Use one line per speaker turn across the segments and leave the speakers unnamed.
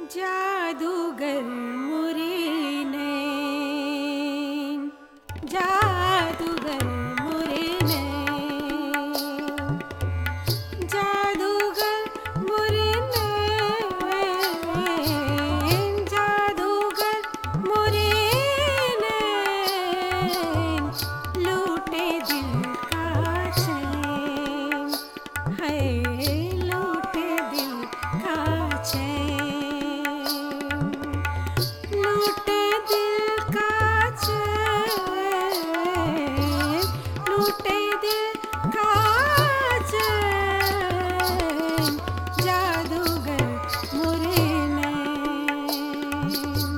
जादूगर मोरे नैन, जादूगर मोरे नैन, जादूगर मोरे नैन, जादूगर मोरे नैन, लूटे दिल का चैन, है लूटे दिल का चैन। लूटे दिल का चैन, लूटे दिल का चैन, जादूगर मोरे नैन।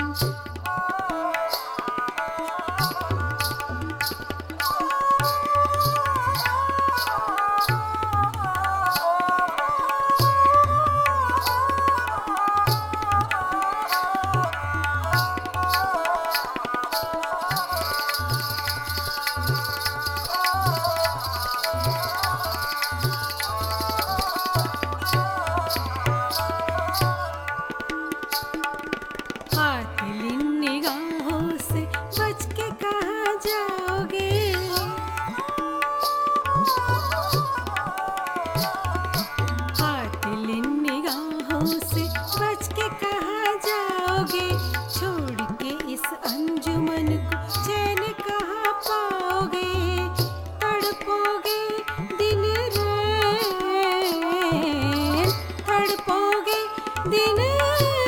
कातिल निगाहों से बच के कहाँ जाओगे, कातिल निगाहों से बच के कहाँ जाओगे, छोड़ के इस अंजुमन को चैन कहाँ पाओगे, तड़पोगे दिन रैन, तड़पोगे दिन